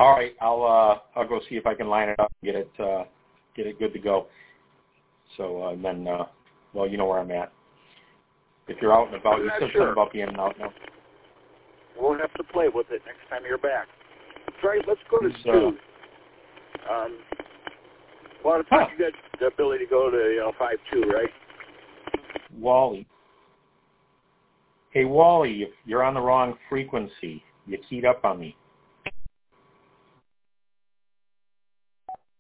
All right, I'll go see if I can line it up and get it good to go. So then, well, you know where I'm at. If you're out and about, you said something about being out now. We'll have to play with it next time you're back. All right, let's go to Stu. A lot of times you get the ability to go to 5-2, right? Wally. Hey, Wally, you're on the wrong frequency. You keyed up on me.